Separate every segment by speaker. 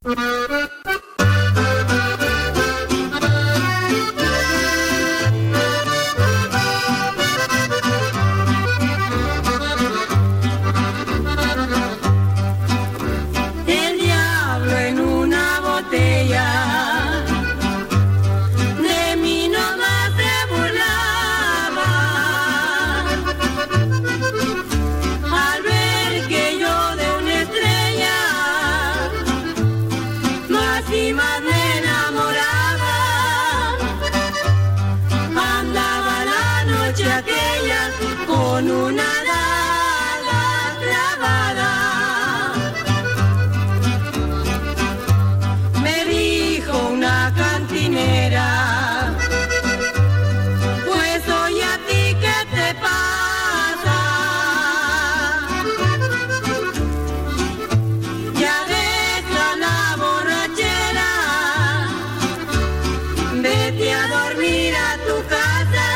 Speaker 1: El diablo en una botella de mí nomás se burlaba al ver que yo de una estrella más y más me enamoraba. Andaba la noche aquella con una daga clavada. Me dijo una cantinera, pues oye a ti qué te pasa, ya deja la borrachera, vete a dormir a tu casa.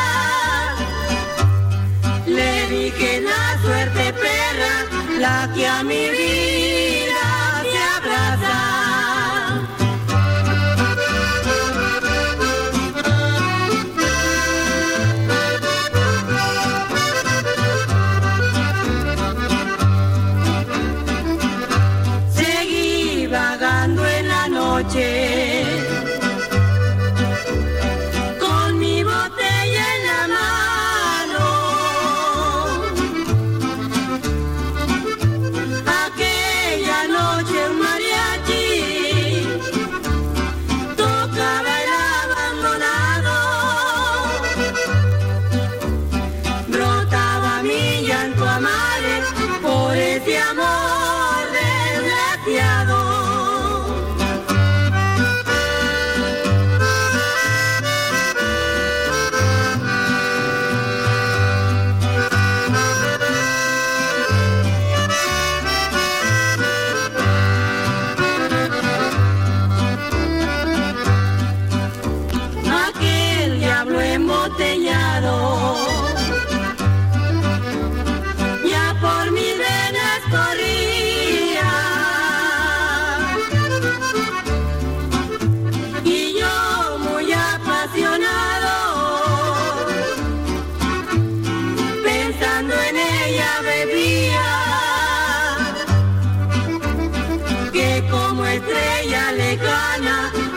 Speaker 1: Le dije la suerte perra, la que a mi vida se abraza. Seguí vagando en la noche con mi botella en la mano. Aquella noche un mariachi tocaba el abandonado. Brotaba mi llanto a mares por ese amor desgraciado. Aquel diablo embotellado ya por mis venas corría, y yo muy apasionado pensando en ella bebía, que como estrella lejana